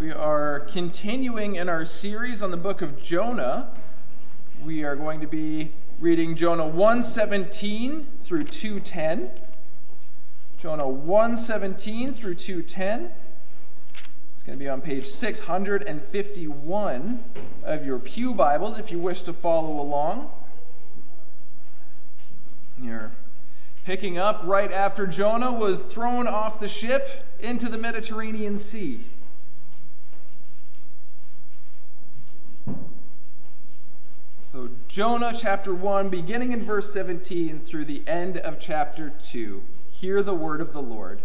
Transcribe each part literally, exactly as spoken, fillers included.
We are continuing in our series on the book of Jonah. We are going to be reading Jonah one seventeen through two ten. Jonah one seventeen through two ten. It's going to be on page six hundred fifty-one of your pew Bibles if you wish to follow along. You're picking up right after Jonah was thrown off the ship into the Mediterranean Sea. So Jonah chapter one, beginning in verse seventeen through the end of chapter two. Hear the word of the Lord.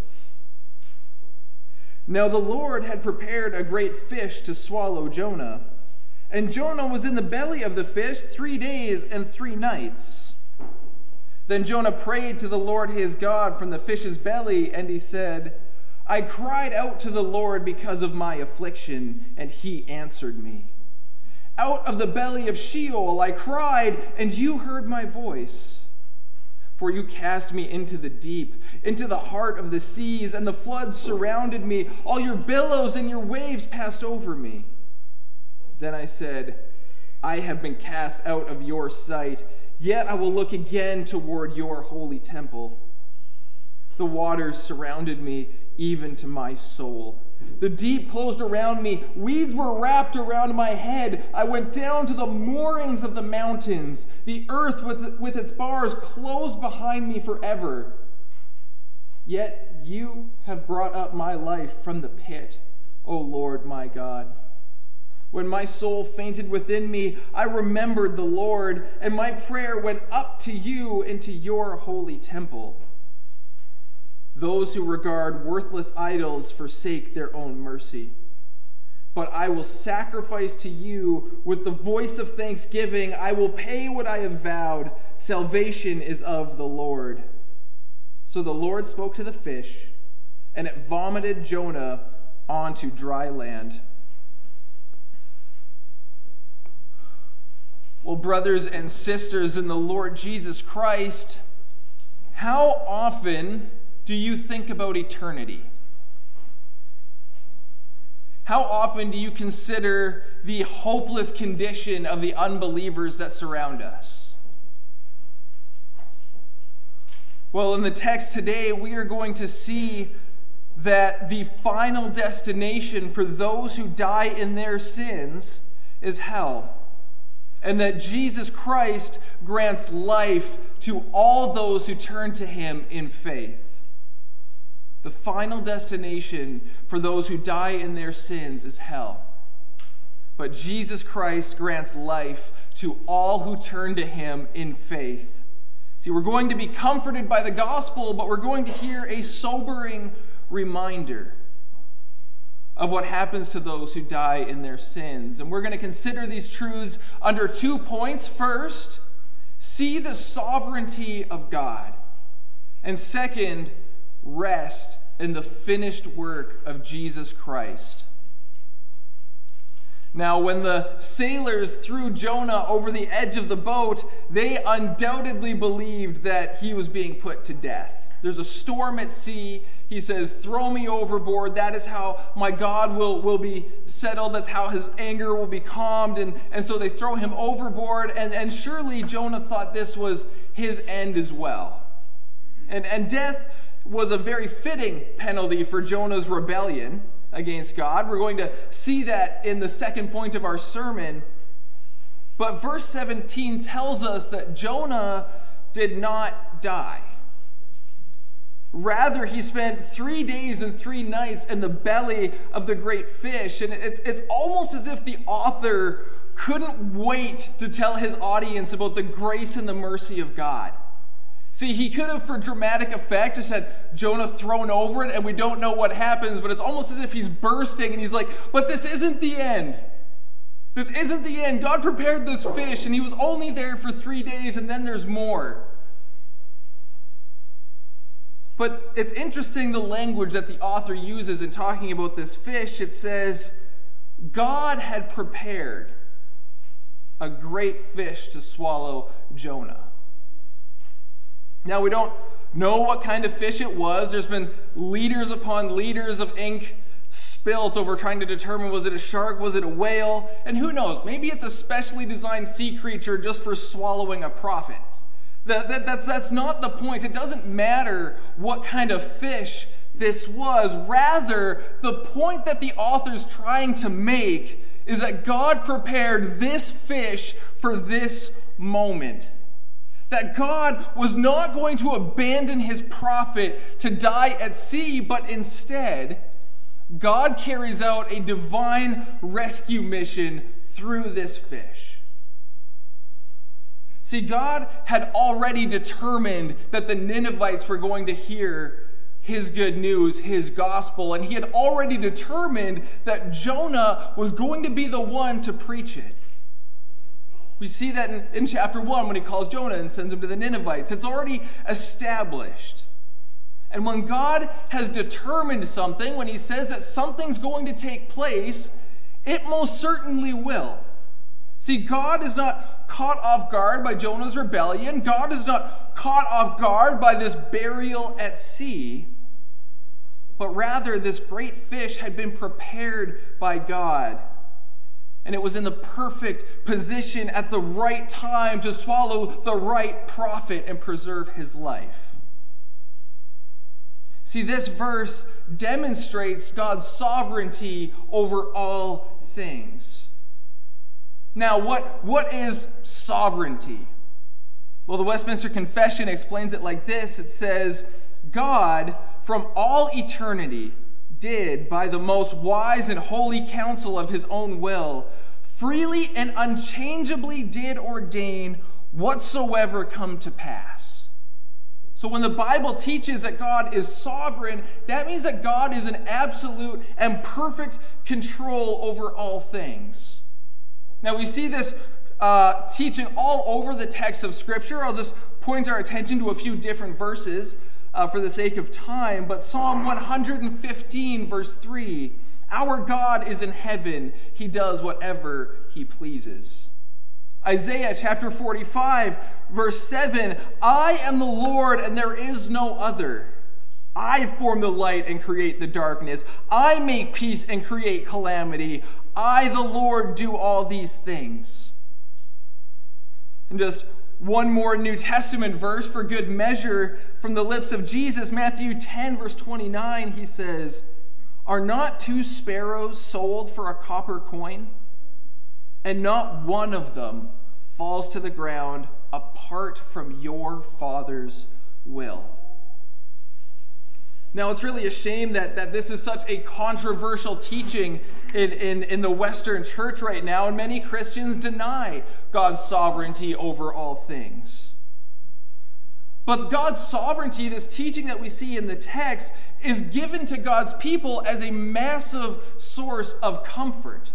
Now the Lord had prepared a great fish to swallow Jonah, and Jonah was in the belly of the fish three days and three nights. Then Jonah prayed to the Lord his God from the fish's belly, and he said, I cried out to the Lord because of my affliction, and he answered me. Out of the belly of Sheol I cried, and you heard my voice. For you cast me into the deep, into the heart of the seas, and the floods surrounded me. All your billows and your waves passed over me. Then I said, I have been cast out of your sight, yet I will look again toward your holy temple. The waters surrounded me, even to my soul. The deep closed around me. Weeds were wrapped around my head. I went down to the moorings of the mountains. The earth with, with its bars closed behind me forever. Yet you have brought up my life from the pit, O Lord my God. When my soul fainted within me, I remembered the Lord, and my prayer went up to you into your holy temple. Those who regard worthless idols forsake their own mercy. But I will sacrifice to you with the voice of thanksgiving. I will pay what I have vowed. Salvation is of the Lord. So the Lord spoke to the fish, and it vomited Jonah onto dry land. Well, brothers and sisters in the Lord Jesus Christ, how often do you think about eternity? How often do you consider the hopeless condition of the unbelievers that surround us? Well, in the text today, we are going to see that the final destination for those who die in their sins is hell, and that Jesus Christ grants life to all those who turn to him in faith. The final destination for those who die in their sins is hell. But Jesus Christ grants life to all who turn to him in faith. See, we're going to be comforted by the gospel, but we're going to hear a sobering reminder of what happens to those who die in their sins. And we're going to consider these truths under two points. First, see the sovereignty of God. And second, rest in the finished work of Jesus Christ. Now, when the sailors threw Jonah over the edge of the boat, they undoubtedly believed that he was being put to death. There's a storm at sea. He says, throw me overboard. That is how my God will, will be settled. That's how his anger will be calmed. And, and so they throw him overboard. And, and surely Jonah thought this was his end as well. And, and death was a very fitting penalty for Jonah's rebellion against God. We're going to see that in the second point of our sermon. But verse seventeen tells us that Jonah did not die. Rather, he spent three days and three nights in the belly of the great fish. And it's, it's almost as if the author couldn't wait to tell his audience about the grace and the mercy of God. See, he could have, for dramatic effect, just had Jonah thrown over it and we don't know what happens, but it's almost as if he's bursting and he's like, but this isn't the end. This isn't the end. God prepared this fish and he was only there for three days and then there's more. But it's interesting the language that the author uses in talking about this fish. It says, God had prepared a great fish to swallow Jonah. Now, we don't know what kind of fish it was. There's been liters upon liters of ink spilt over trying to determine, was it a shark, was it a whale? And who knows, maybe it's a specially designed sea creature just for swallowing a prophet. That, that, that's, that's not the point. It doesn't matter what kind of fish this was. Rather, the point that the author's trying to make is that God prepared this fish for this moment. That God was not going to abandon his prophet to die at sea, but instead, God carries out a divine rescue mission through this fish. See, God had already determined that the Ninevites were going to hear his good news, his gospel, and he had already determined that Jonah was going to be the one to preach it. We see that in, in chapter one when he calls Jonah and sends him to the Ninevites. It's already established. And when God has determined something, when he says that something's going to take place, it most certainly will. See, God is not caught off guard by Jonah's rebellion. God is not caught off guard by this burial at sea. But rather, this great fish had been prepared by God. And it was in the perfect position at the right time to swallow the right prophet and preserve his life. See, this verse demonstrates God's sovereignty over all things. Now, what, what is sovereignty? Well, the Westminster Confession explains it like this. It says, God, from all eternity, did, by the most wise and holy counsel of his own will, freely and unchangeably did ordain whatsoever come to pass. So when the Bible teaches that God is sovereign, that means that God is in absolute and perfect control over all things. Now we see this uh, teaching all over the text of Scripture. I'll just point our attention to a few different verses Uh, for the sake of time, but Psalm one hundred fifteen, verse three, our God is in heaven, he does whatever he pleases. Isaiah chapter forty-five, verse seven, I am the Lord and there is no other. I form the light and create the darkness. I make peace and create calamity. I, the Lord, do all these things. And just one more New Testament verse for good measure from the lips of Jesus. Matthew ten, verse twenty-nine, he says, are not two sparrows sold for a copper coin? And not one of them falls to the ground apart from your Father's will. Now, it's really a shame that, that this is such a controversial teaching in, in, in the Western church right now, and many Christians deny God's sovereignty over all things. But God's sovereignty, this teaching that we see in the text, is given to God's people as a massive source of comfort.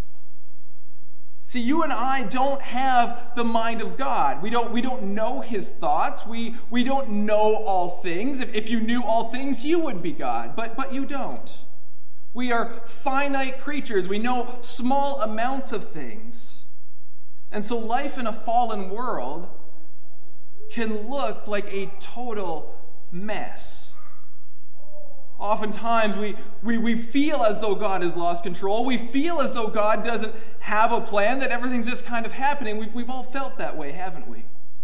See, you and I don't have the mind of God. We don't, we don't know his thoughts. We, we don't know all things. If, if you knew all things, you would be God, but, but you don't. We are finite creatures. We know small amounts of things. And so life in a fallen world can look like a total mess. Oftentimes, we, we, we feel as though God has lost control. We feel as though God doesn't have a plan, that everything's just kind of happening. We've, we've all felt that way, haven't we?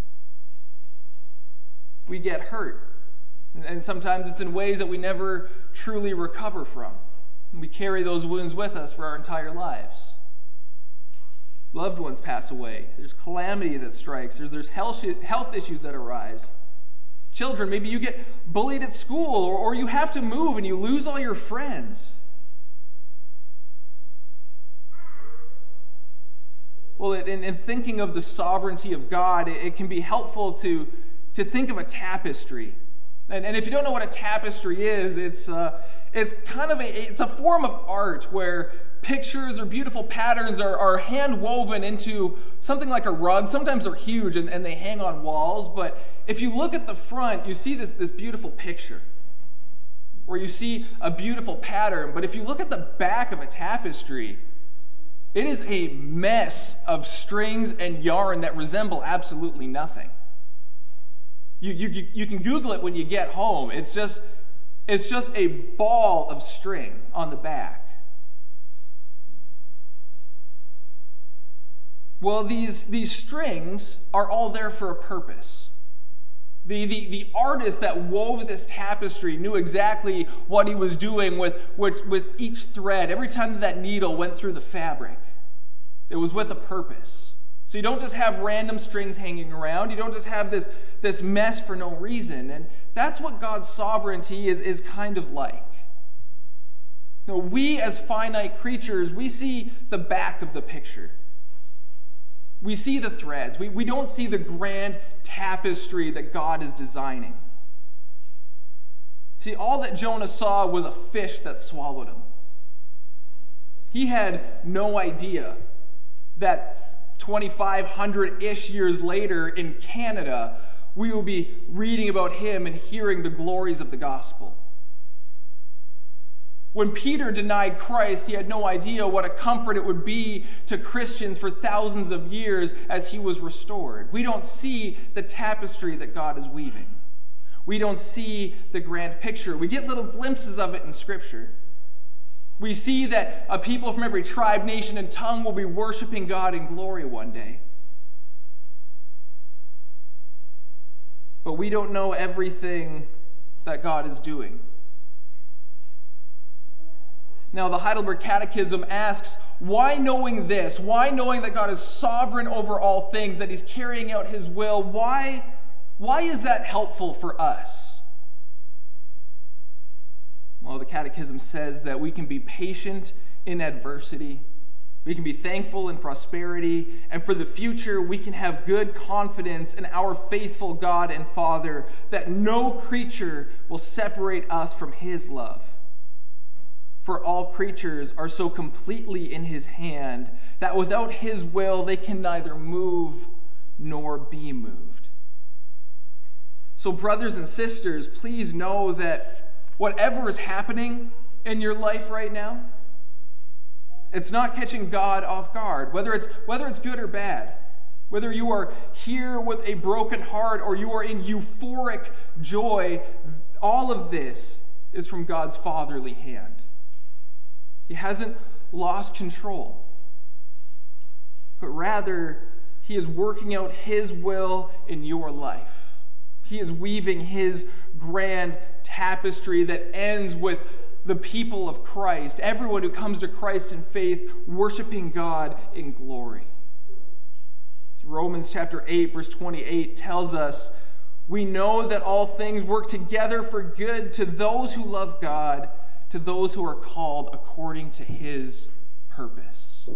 We get hurt. And sometimes it's in ways that we never truly recover from. And we carry those wounds with us for our entire lives. Loved ones pass away. There's calamity that strikes. There's, there's health, health issues that arise. Children, maybe you get bullied at school, or, or you have to move and you lose all your friends. Well, in, in thinking of the sovereignty of God, it, it can be helpful to, to think of a tapestry. And, and if you don't know what a tapestry is, it's, uh, it's kind of a, it's a form of art where pictures or beautiful patterns are, are hand-woven into something like a rug. Sometimes they're huge and, and they hang on walls, but if you look at the front, you see this, this beautiful picture, or you see a beautiful pattern. But if you look at the back of a tapestry, it is a mess of strings and yarn that resemble absolutely nothing. You, you, you can Google it when you get home. It's just, it's just a ball of string on the back. Well, these, these strings are all there for a purpose. The, the, the artist that wove this tapestry knew exactly what he was doing with, with, with each thread. Every time that, that needle went through the fabric, it was with a purpose. So you don't just have random strings hanging around. You don't just have this, this mess for no reason. And that's what God's sovereignty is, is kind of like. Now, we as finite creatures, we see the back of the picture. We see the threads. We, we don't see the grand tapestry that God is designing. See, all that Jonah saw was a fish that swallowed him. He had no idea that twenty-five hundred-ish years later in Canada, we will be reading about him and hearing the glories of the gospel. When Peter denied Christ, he had no idea what a comfort it would be to Christians for thousands of years as he was restored. We don't see the tapestry that God is weaving. We don't see the grand picture. We get little glimpses of it in Scripture. We see that a people from every tribe, nation, and tongue will be worshiping God in glory one day. But we don't know everything that God is doing. Now, the Heidelberg Catechism asks, why knowing this? Why knowing that God is sovereign over all things, that he's carrying out his will? Why, why is that helpful for us? Well, the Catechism says that we can be patient in adversity. We can be thankful in prosperity. And for the future, we can have good confidence in our faithful God and Father, that no creature will separate us from his love. For all creatures are so completely in his hand that without his will they can neither move nor be moved. So, brothers and sisters, please know that whatever is happening in your life right now, it's not catching God off guard, whether it's, whether it's good or bad. Whether you are here with a broken heart or you are in euphoric joy, all of this is from God's fatherly hand. He hasn't lost control, but rather he is working out his will in your life. He is weaving his grand tapestry that ends with the people of Christ, everyone who comes to Christ in faith, worshiping God in glory. Romans chapter eight, verse twenty-eight tells us, we know that all things work together for good to those who love God, to those who are called according to his purpose.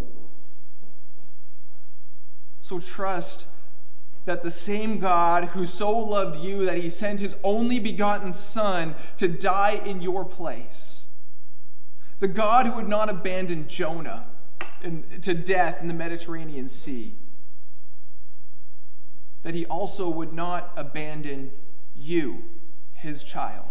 So trust that the same God who so loved you that he sent his only begotten Son to die in your place, the God who would not abandon Jonah in, to death in the Mediterranean Sea, that he also would not abandon you, his child.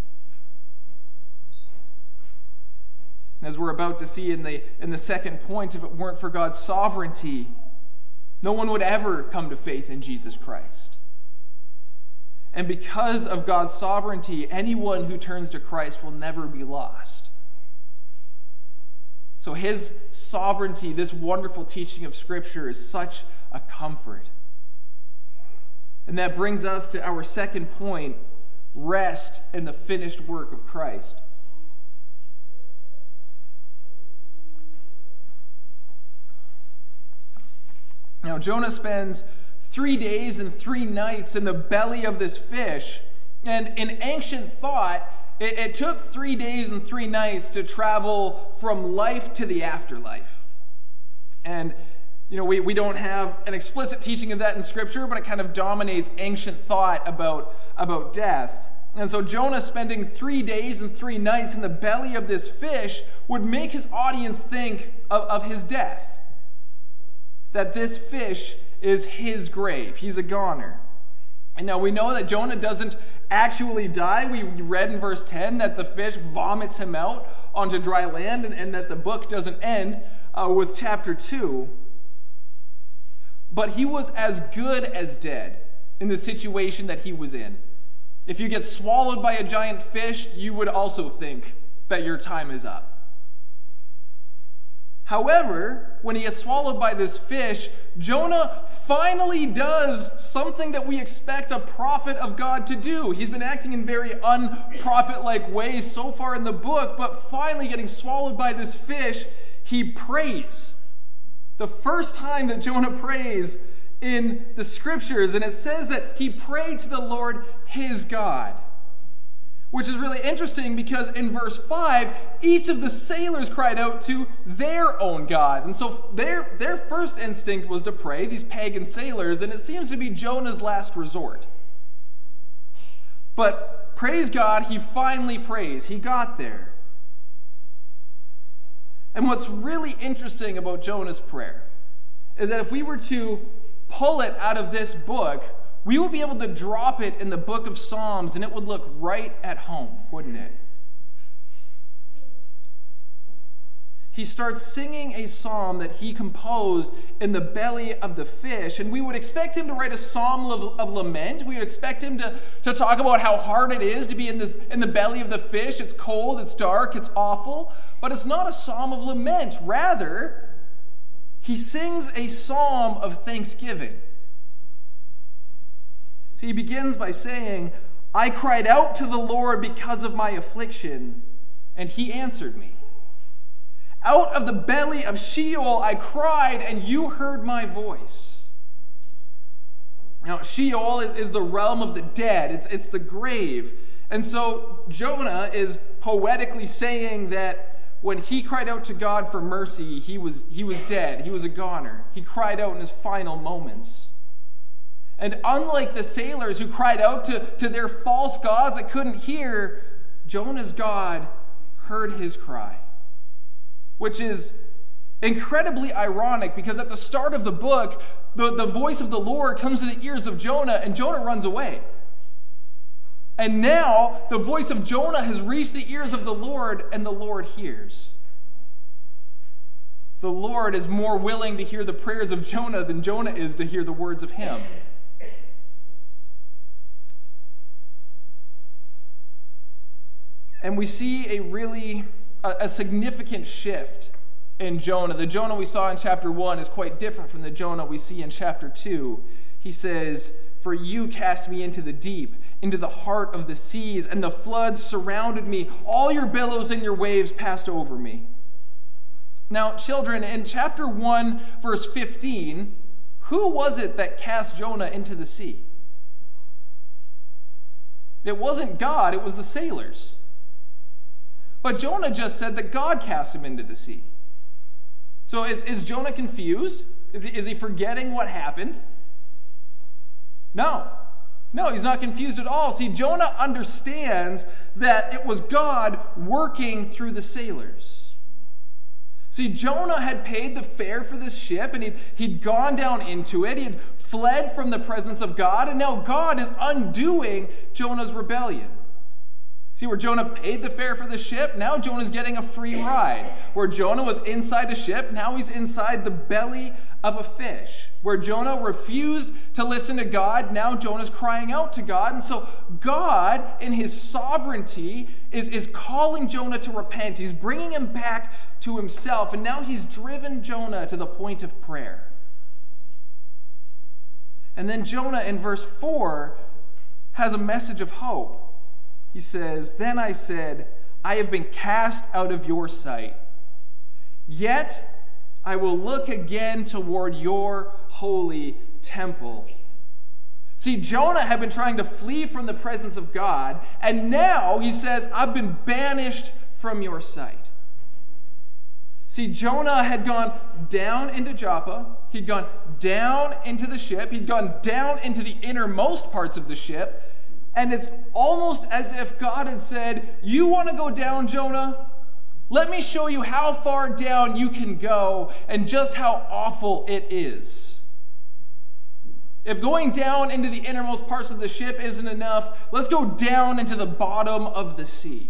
As we're about to see in the, in the second point, if it weren't for God's sovereignty, no one would ever come to faith in Jesus Christ. And because of God's sovereignty, anyone who turns to Christ will never be lost. So his sovereignty, this wonderful teaching of Scripture, is such a comfort. And that brings us to our second point, rest in the finished work of Christ. Now, Jonah spends three days and three nights in the belly of this fish. And in ancient thought, it, it took three days and three nights to travel from life to the afterlife. And, you know, we, we don't have an explicit teaching of that in Scripture, but it kind of dominates ancient thought about, about death. And so Jonah spending three days and three nights in the belly of this fish would make his audience think of, of his death. That this fish is his grave. He's a goner. And now we know that Jonah doesn't actually die. We read in verse ten that the fish vomits him out onto dry land, and, and that the book doesn't end uh, with chapter two. But he was as good as dead in the situation that he was in. If you get swallowed by a giant fish, you would also think that your time is up. However, when he gets swallowed by this fish, Jonah finally does something that we expect a prophet of God to do. He's been acting in very unprophet-like ways so far in the book, but finally getting swallowed by this fish, he prays. The first time that Jonah prays in the scriptures, and it says that he prayed to the Lord his God. Which is really interesting because in verse five, each of the sailors cried out to their own God. And so their, their first instinct was to pray, these pagan sailors, and it seems to be Jonah's last resort. But praise God, he finally prays. He got there. And what's really interesting about Jonah's prayer is that if we were to pull it out of this book, we would be able to drop it in the book of Psalms, and it would look right at home, wouldn't it? He starts singing a psalm that he composed in the belly of the fish, and we would expect him to write a psalm of, of lament. We would expect him to, to talk about how hard it is to be in, this, in the belly of the fish. It's cold, it's dark, it's awful, but it's not a psalm of lament. Rather, he sings a psalm of thanksgiving. See, he begins by saying, I cried out to the Lord because of my affliction, and he answered me. Out of the belly of Sheol I cried, and you heard my voice. Now, Sheol is, is the realm of the dead. It's, it's the grave. And so Jonah is poetically saying that when he cried out to God for mercy, he was, he was dead. He was a goner. He cried out in his final moments. And unlike the sailors who cried out to, to their false gods that couldn't hear, Jonah's God heard his cry. Which is incredibly ironic because at the start of the book, the, the voice of the Lord comes to the ears of Jonah and Jonah runs away. And now the voice of Jonah has reached the ears of the Lord and the Lord hears. The Lord is more willing to hear the prayers of Jonah than Jonah is to hear the words of him. And we see a really, a, a significant shift in Jonah. The Jonah we saw in chapter one is quite different from the Jonah we see in chapter two. He says, for you cast me into the deep, into the heart of the seas, and the floods surrounded me. All your billows and your waves passed over me. Now, children, in chapter one, verse fifteen, who was it that cast Jonah into the sea? It wasn't God, it was the sailors. But Jonah just said that God cast him into the sea. So is, is Jonah confused? Is he, is he forgetting what happened? No. No, he's not confused at all. See, Jonah understands that it was God working through the sailors. See, Jonah had paid the fare for this ship, and he'd, he'd gone down into it. He had fled from the presence of God, and now God is undoing Jonah's rebellion. See, where Jonah paid the fare for the ship, now Jonah's getting a free ride. Where Jonah was inside a ship, now he's inside the belly of a fish. Where Jonah refused to listen to God, now Jonah's crying out to God. And so God, in his sovereignty, is, is calling Jonah to repent. He's bringing him back to himself. And now he's driven Jonah to the point of prayer. And then Jonah, in verse four, has a message of hope. He says, then I said, I have been cast out of your sight. Yet I will look again toward your holy temple. See, Jonah had been trying to flee from the presence of God, and now he says, I've been banished from your sight. See, Jonah had gone down into Joppa. He'd gone down into the ship. He'd gone down into the innermost parts of the ship. And it's almost as if God had said, you want to go down, Jonah? Let me show you how far down you can go and just how awful it is. If going down into the innermost parts of the ship isn't enough, let's go down into the bottom of the sea.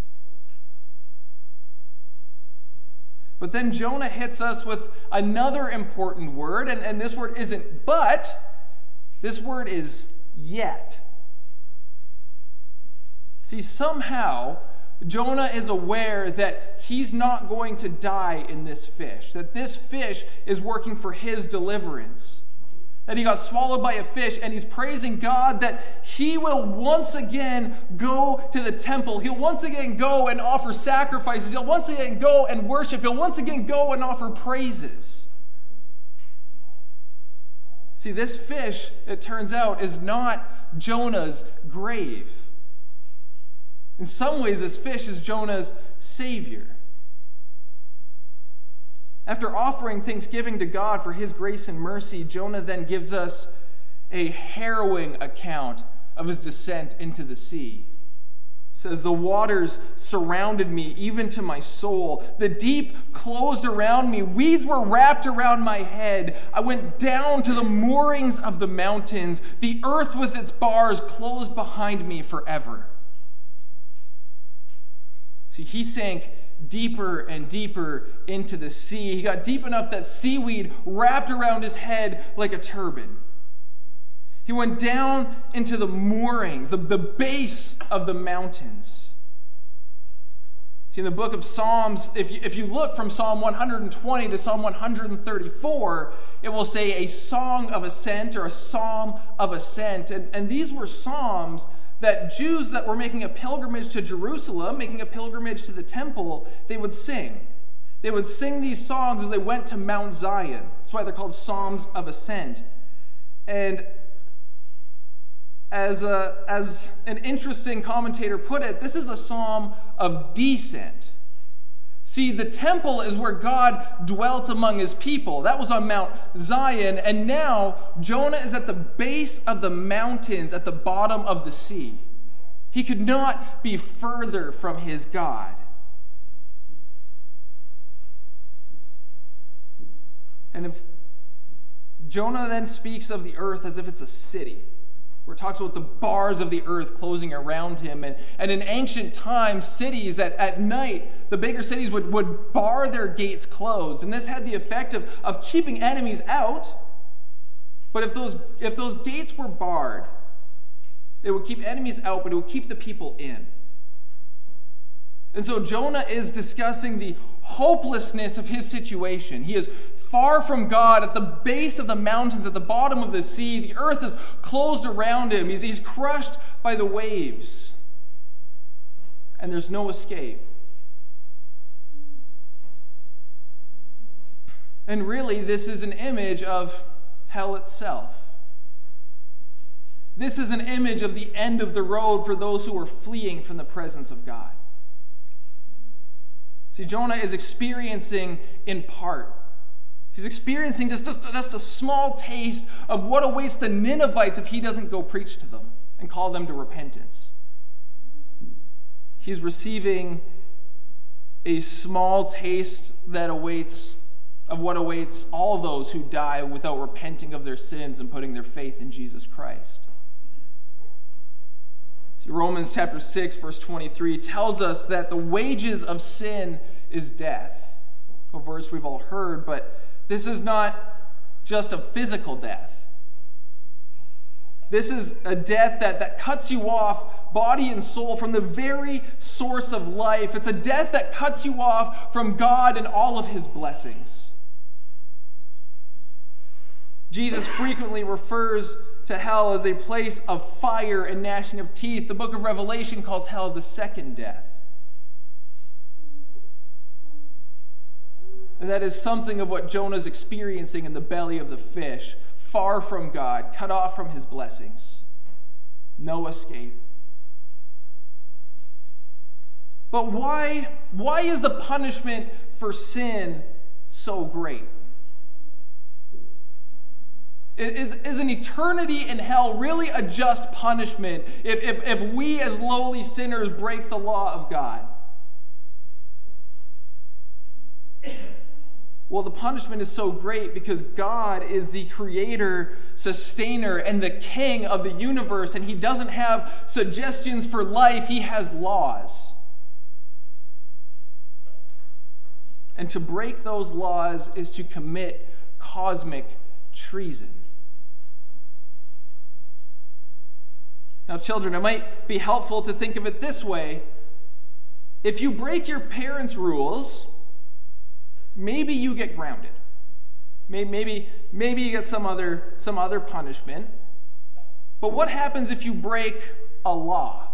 But then Jonah hits us with another important word, and, and this word isn't but, this word is yet. See, somehow, Jonah is aware that he's not going to die in this fish, that this fish is working for his deliverance, that he got swallowed by a fish, and he's praising God that he will once again go to the temple. He'll once again go and offer sacrifices. He'll once again go and worship. He'll once again go and offer praises. See, this fish, it turns out, is not Jonah's grave. In some ways, this fish is Jonah's savior. After offering thanksgiving to God for his grace and mercy, Jonah then gives us a harrowing account of his descent into the sea. It says, "The waters surrounded me, even to my soul. The deep closed around me. Weeds were wrapped around my head. I went down to the moorings of the mountains. The earth with its bars closed behind me forever." See, he sank deeper and deeper into the sea. He got deep enough that seaweed wrapped around his head like a turban. He went down into the moorings, the, the base of the mountains. See, in the book of Psalms, if you, if you look from Psalm one hundred twenty to Psalm one hundred thirty-four, it will say a song of ascent or a psalm of ascent. And, and these were psalms that Jews that were making a pilgrimage to Jerusalem, making a pilgrimage to the temple, they would sing. They would sing these songs as they went to Mount Zion. That's why they're called Psalms of Ascent. And as, a, as an interesting commentator put it, this is a psalm of descent. See, the temple is where God dwelt among his people. That was on Mount Zion. And now Jonah is at the base of the mountains at the bottom of the sea. He could not be further from his God. And if Jonah then speaks of the earth as if it's a city, where it talks about the bars of the earth closing around him. And, and in ancient times, cities at, at night, the bigger cities would, would bar their gates closed. And this had the effect of, of keeping enemies out. But if those, if those gates were barred, it would keep enemies out, but it would keep the people in. And so Jonah is discussing the hopelessness of his situation. He is far from God at the base of the mountains, at the bottom of the sea. The earth is closed around him. He's, he's crushed by the waves. And there's no escape. And really, this is an image of hell itself. This is an image of the end of the road for those who are fleeing from the presence of God. See, Jonah is experiencing in part. He's experiencing just, just, just a small taste of what awaits the Ninevites if he doesn't go preach to them and call them to repentance. He's receiving a small taste that awaits of what awaits all those who die without repenting of their sins and putting their faith in Jesus Christ. See, Romans chapter six, verse twenty-three tells us that the wages of sin is death. A verse we've all heard, but this is not just a physical death. This is a death that, that cuts you off, body and soul, from the very source of life. It's a death that cuts you off from God and all of his blessings. Jesus frequently refers to hell as a place of fire and gnashing of teeth. The book of Revelation calls hell the second death. And that is something of what Jonah's experiencing in the belly of the fish, far from God, cut off from his blessings. No escape. But why, why is the punishment for sin so great? Is, is an eternity in hell really a just punishment if, if, if we as lowly sinners break the law of God? Well, the punishment is so great because God is the creator, sustainer, and the king of the universe, and he doesn't have suggestions for life, he has laws. And to break those laws is to commit cosmic treason. Now, children, it might be helpful to think of it this way. If you break your parents' rules, maybe you get grounded. Maybe, maybe, maybe you get some other, some other punishment. But what happens if you break a law?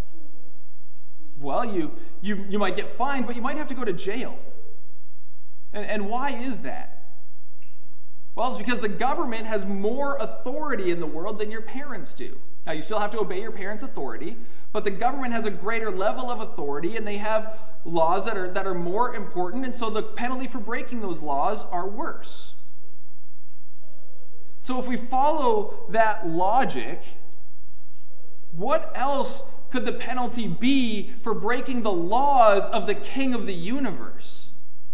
Well, you, you, you might get fined, but you might have to go to jail. And, and why is that? Well, it's because the government has more authority in the world than your parents do. Now, you still have to obey your parents' authority, but the government has a greater level of authority, and they have laws that are, that are more important, and so the penalty for breaking those laws are worse. So if we follow that logic, what else could the penalty be for breaking the laws of the King of the universe?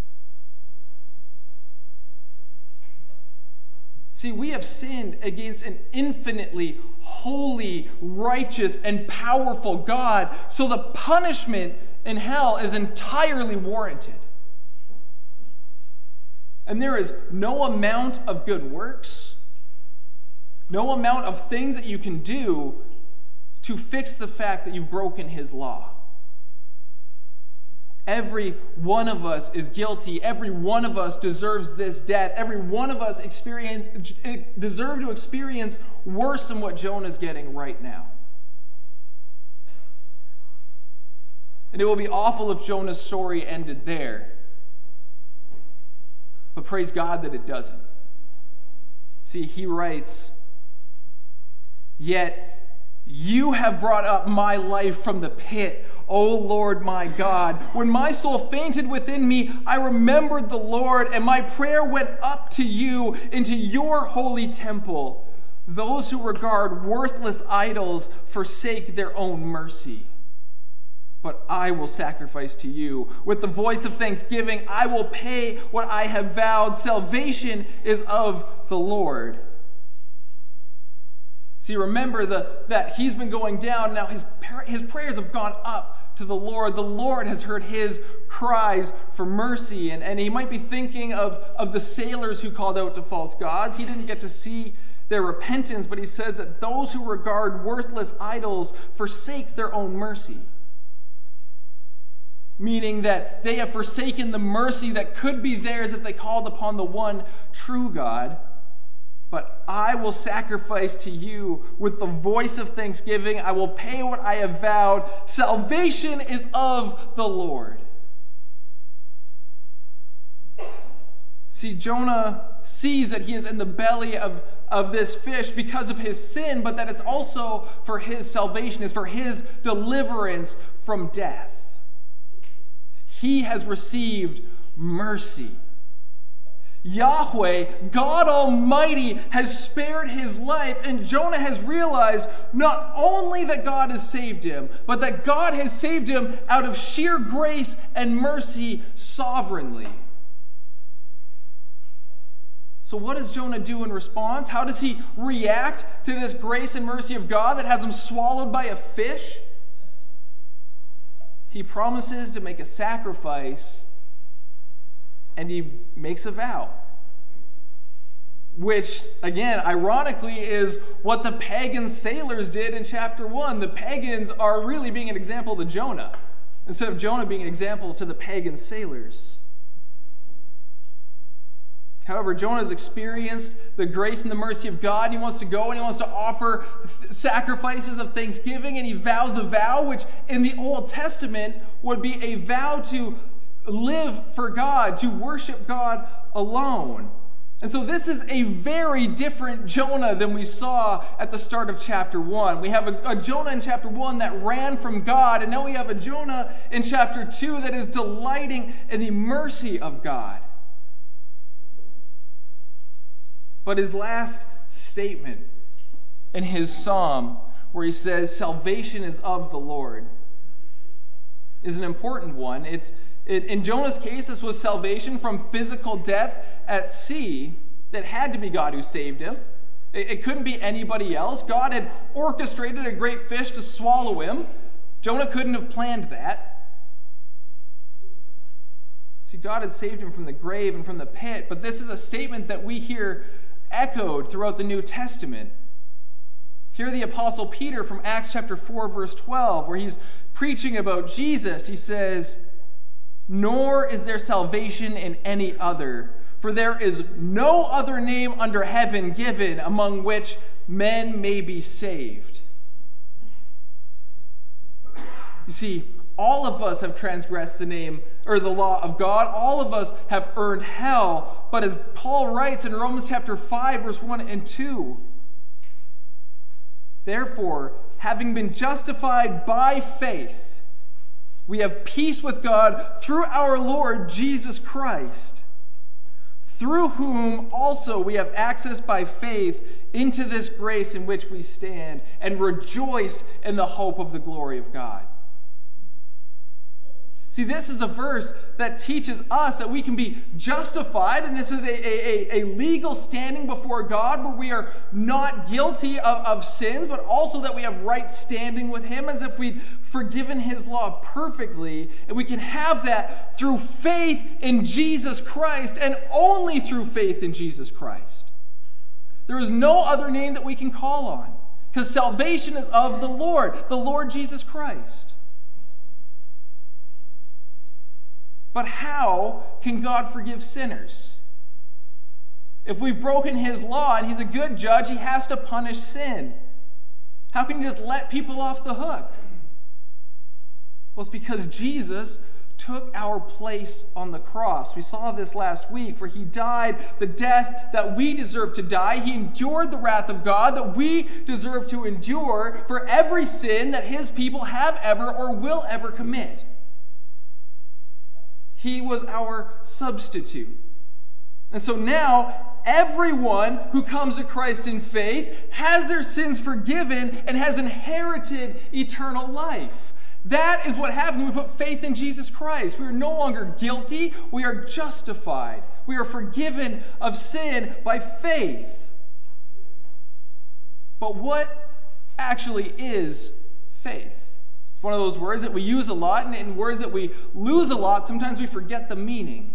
See, we have sinned against an infinitely holy, righteous, and powerful God, so the punishment in hell is entirely warranted. And there is no amount of good works, no amount of things that you can do to fix the fact that you've broken his law. Every one of us is guilty. Every one of us deserves this death. Every one of us experience, deserve to experience worse than what Jonah's getting right now. And it will be awful if Jonah's story ended there. But praise God that it doesn't. See, he writes, "Yet you have brought up my life from the pit, O Lord my God. When my soul fainted within me, I remembered the Lord, and my prayer went up to you into your holy temple. Those who regard worthless idols forsake their own mercy. But I will sacrifice to you. With the voice of thanksgiving, I will pay what I have vowed. Salvation is of the Lord." See, remember the, that he's been going down. Now his, his prayers have gone up to the Lord. The Lord has heard his cries for mercy. And, and he might be thinking of, of the sailors who called out to false gods. He didn't get to see their repentance, but he says that those who regard worthless idols forsake their own mercy. Meaning that they have forsaken the mercy that could be theirs if they called upon the one true God. But I will sacrifice to you with the voice of thanksgiving. I will pay what I have vowed. Salvation is of the Lord. See, Jonah sees that he is in the belly of, of this fish because of his sin, but that it's also for his salvation, it's for his deliverance from death. He has received mercy. Yahweh, God Almighty, has spared his life, and Jonah has realized not only that God has saved him, but that God has saved him out of sheer grace and mercy sovereignly. So what does Jonah do in response? How does he react to this grace and mercy of God that has him swallowed by a fish? He promises to make a sacrifice, and he makes a vow. Which, again, ironically, is what the pagan sailors did in chapter one. The pagans are really being an example to Jonah, instead of Jonah being an example to the pagan sailors. However, Jonah has experienced the grace and the mercy of God. He wants to go and he wants to offer sacrifices of thanksgiving, and he vows a vow, which in the Old Testament would be a vow to live for God, to worship God alone. And so this is a very different Jonah than we saw at the start of chapter one. We have a, a Jonah in chapter one that ran from God, and now we have a Jonah in chapter two that is delighting in the mercy of God. But his last statement in his psalm, where he says, "Salvation is of the Lord," is an important one. It's it, in Jonah's case, this was salvation from physical death at sea. That had to be God who saved him. It, it couldn't be anybody else. God had orchestrated a great fish to swallow him. Jonah couldn't have planned that. See, God had saved him from the grave and from the pit, but this is a statement that we hear echoed throughout the New Testament. Hear the Apostle Peter from Acts chapter four, verse twelve, where he's preaching about Jesus. He says, "Nor is there salvation in any other, for there is no other name under heaven given among which men may be saved." You see, all of us have transgressed the name or the law of God. All of us have earned hell. But as Paul writes in Romans chapter five, verse one and two, "Therefore, having been justified by faith, we have peace with God through our Lord Jesus Christ, through whom also we have access by faith into this grace in which we stand and rejoice in the hope of the glory of God." See, this is a verse that teaches us that we can be justified, and this is a, a, a legal standing before God where we are not guilty of, of sins, but also that we have right standing with Him as if we'd forgiven His law perfectly. And we can have that through faith in Jesus Christ, and only through faith in Jesus Christ. There is no other name that we can call on, because salvation is of the Lord, the Lord Jesus Christ. But how can God forgive sinners? If we've broken His law and He's a good judge, He has to punish sin. How can He just let people off the hook? Well, it's because Jesus took our place on the cross. We saw this last week where He died the death that we deserve to die. He endured the wrath of God that we deserve to endure for every sin that His people have ever or will ever commit. He was our substitute. And so now, everyone who comes to Christ in faith has their sins forgiven and has inherited eternal life. That is what happens when we put faith in Jesus Christ. We are no longer guilty. We are justified. We are forgiven of sin by faith. But what actually is faith? It's one of those words that we use a lot, and in words that we lose a lot, sometimes we forget the meaning.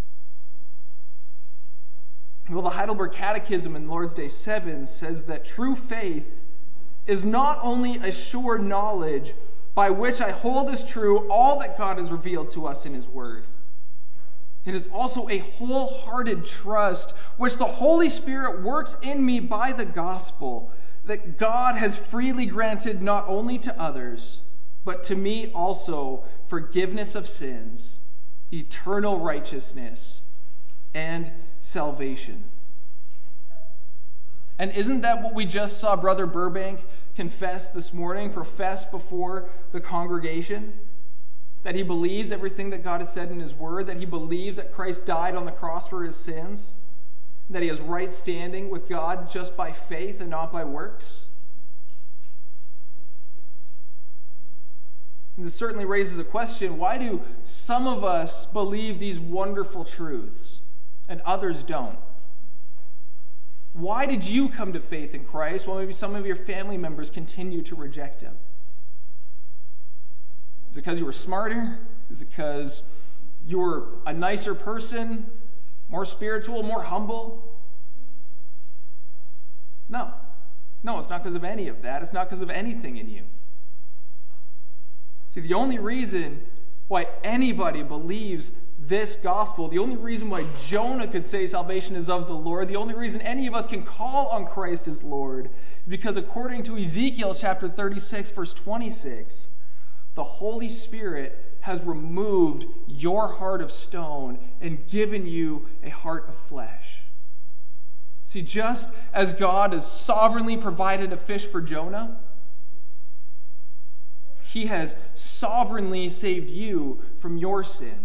Well, the Heidelberg Catechism in Lord's Day seven says that true faith is not only a sure knowledge by which I hold as true all that God has revealed to us in His Word. It is also a wholehearted trust which the Holy Spirit works in me by the gospel, that God has freely granted not only to others, but to me also forgiveness of sins, eternal righteousness, and salvation. And isn't that what we just saw Brother Burbank confess this morning, profess before the congregation? That he believes everything that God has said in His Word, that he believes that Christ died on the cross for his sins, that he has right standing with God just by faith and not by works. And this certainly raises a question: why do some of us believe these wonderful truths and others don't? Why did you come to faith in Christ while maybe some of your family members continue to reject Him? Is it because you were smarter? Is it because you were a nicer person, more spiritual, more humble? No. No, it's not because of any of that. It's not because of anything in you. See, the only reason why anybody believes this gospel, the only reason why Jonah could say salvation is of the Lord, the only reason any of us can call on Christ as Lord, is because according to Ezekiel chapter thirty-six, verse twenty-six, the Holy Spirit has removed your heart of stone and given you a heart of flesh. See, just as God has sovereignly provided a fish for Jonah, He has sovereignly saved you from your sin.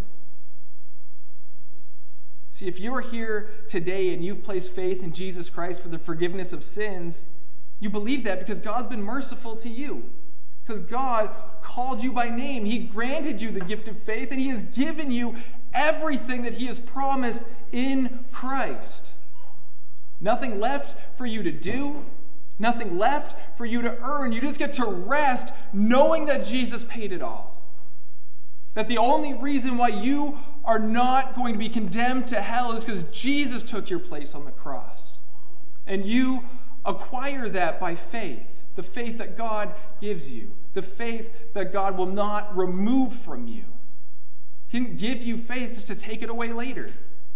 See, if you're here today and you've placed faith in Jesus Christ for the forgiveness of sins, you believe that because God's been merciful to you. Because God called you by name. He granted you the gift of faith, and He has given you everything that He has promised in Christ. Nothing left for you to do. Nothing left for you to earn. You just get to rest knowing that Jesus paid it all. That the only reason why you are not going to be condemned to hell is because Jesus took your place on the cross. And you acquire that by faith. the faith that God gives you, the faith that God will not remove from you. He didn't give you faith just to take it away later.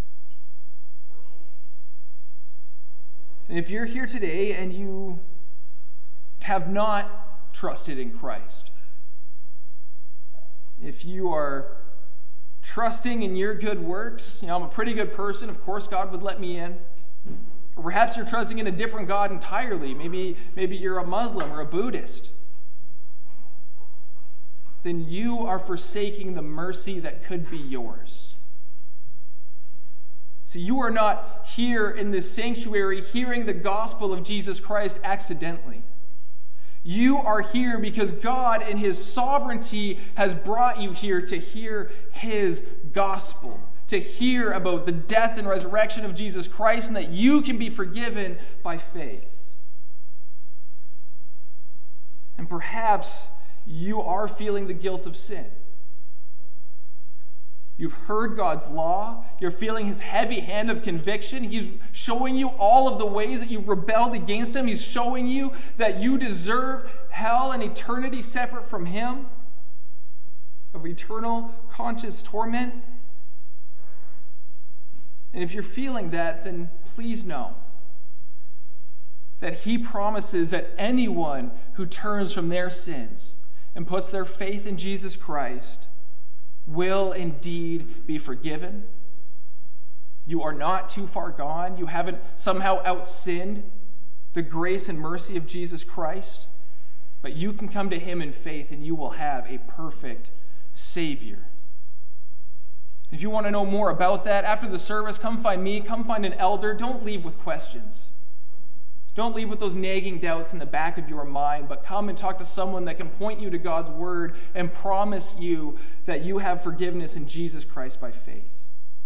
And if you're here today and you have not trusted in Christ, if you are trusting in your good works, you know, I'm a pretty good person, of course God would let me in. Or perhaps you're trusting in a different God entirely. Maybe, maybe you're a Muslim or a Buddhist. Then you are forsaking the mercy that could be yours. So you are not here in this sanctuary hearing the gospel of Jesus Christ accidentally. You are here because God in his sovereignty has brought you here to hear his gospel, to hear about the death and resurrection of Jesus Christ, and that you can be forgiven by faith. And perhaps you are feeling the guilt of sin. You've heard God's law. You're feeling his heavy hand of conviction. He's showing you all of the ways that you've rebelled against him. He's showing you that you deserve hell and eternity separate from him, of eternal conscious torment. And if you're feeling that, then please know that he promises that anyone who turns from their sins and puts their faith in Jesus Christ will indeed be forgiven. You are not too far gone. You haven't somehow outsinned the grace and mercy of Jesus Christ. But you can come to him in faith and you will have a perfect Savior. If you want to know more about that, after the service, come find me, come find an elder. Don't leave with questions. Don't leave with those nagging doubts in the back of your mind, but come and talk to someone that can point you to God's word and promise you that you have forgiveness in Jesus Christ by faith.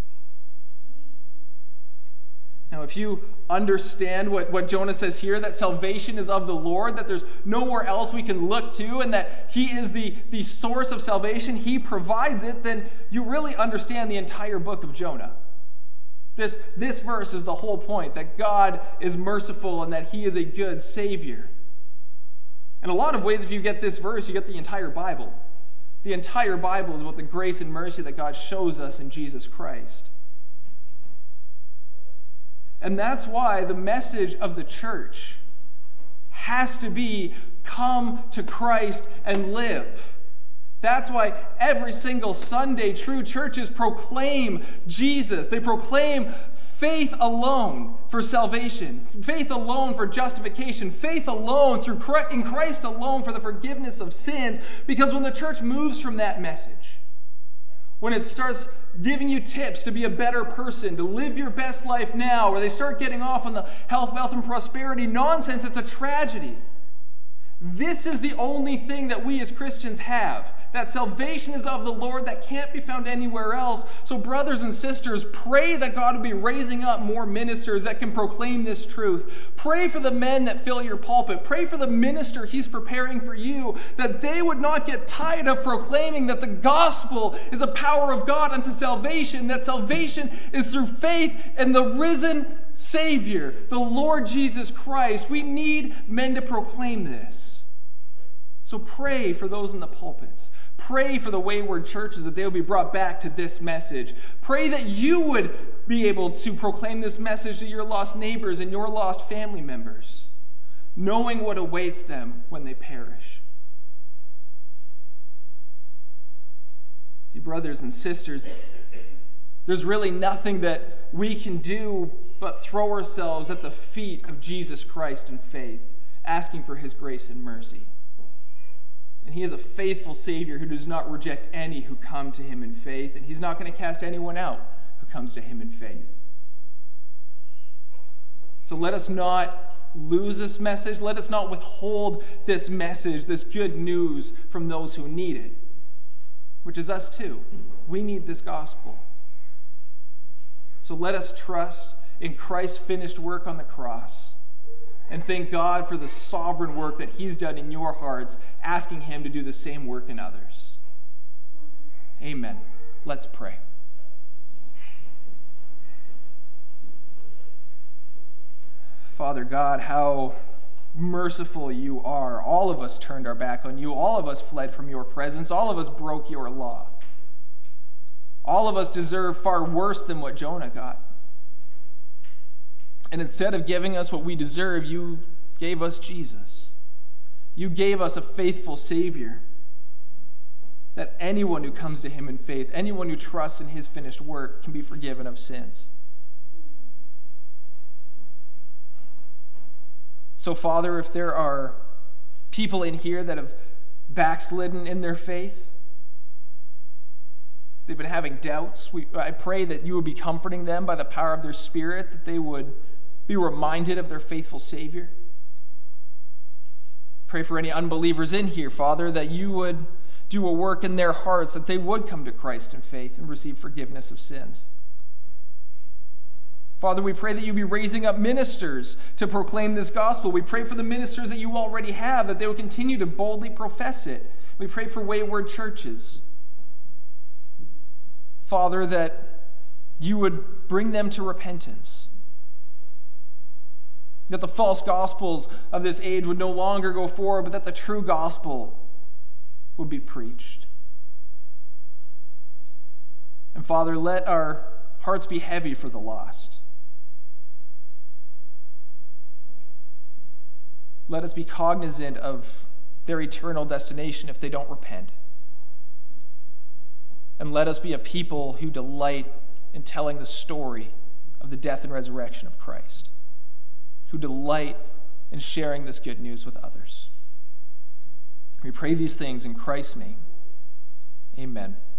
Now, if you understand what, what Jonah says here, that salvation is of the Lord, that there's nowhere else we can look to, and that he is the, the source of salvation, he provides it, then you really understand the entire book of Jonah. This, this verse is the whole point, that God is merciful and that he is a good Savior. In a lot of ways, if you get this verse, you get the entire Bible. The entire Bible is about the grace and mercy that God shows us in Jesus Christ. And that's why the message of the church has to be, come to Christ and live. That's why every single Sunday, true churches proclaim Jesus. They proclaim faith alone for salvation, faith alone for justification, faith alone through Christ, in Christ alone for the forgiveness of sins. Because when the church moves from that message, when it starts giving you tips to be a better person, to live your best life now, or they start getting off on the health, wealth, and prosperity nonsense, it's a tragedy. This is the only thing that we as Christians have. That salvation is of the Lord, that can't be found anywhere else. So brothers and sisters, pray that God will be raising up more ministers that can proclaim this truth. Pray for the men that fill your pulpit. Pray for the minister he's preparing for you, that they would not get tired of proclaiming that the gospel is a power of God unto salvation, that salvation is through faith in the risen Savior, the Lord Jesus Christ. We need men to proclaim this. So pray for those in the pulpits. Pray for the wayward churches that they will be brought back to this message. Pray that you would be able to proclaim this message to your lost neighbors and your lost family members, knowing what awaits them when they perish. See, brothers and sisters, there's really nothing that we can do but throw ourselves at the feet of Jesus Christ in faith, asking for his grace and mercy. And he is a faithful Savior who does not reject any who come to him in faith, and he's not going to cast anyone out who comes to him in faith. So let us not lose this message. Let us not withhold this message, this good news from those who need it, which is us too. We need this gospel. So let us trust in Christ's finished work on the cross, and thank God for the sovereign work that he's done in your hearts, asking him to do the same work in others. Amen. Let's pray. Father God, how merciful you are. All of us turned our back on you. All of us fled from your presence. All of us broke your law. All of us deserve far worse than what Jonah got. And instead of giving us what we deserve, you gave us Jesus. You gave us a faithful Savior, that anyone who comes to him in faith, anyone who trusts in his finished work, can be forgiven of sins. So, Father, if there are people in here that have backslidden in their faith, they've been having doubts, we, I pray that you would be comforting them by the power of their Spirit, that they would be reminded of their faithful Savior. Pray for any unbelievers in here, Father, that you would do a work in their hearts, that they would come to Christ in faith and receive forgiveness of sins. Father, we pray that you be raising up ministers to proclaim this gospel. We pray for the ministers that you already have, that they would continue to boldly profess it. We pray for wayward churches. Father, that you would bring them to repentance. That the false gospels of this age would no longer go forward, but that the true gospel would be preached. And Father, let our hearts be heavy for the lost. Let us be cognizant of their eternal destination if they don't repent. And let us be a people who delight in telling the story of the death and resurrection of Christ, who delight in sharing this good news with others. We pray these things in Christ's name. Amen.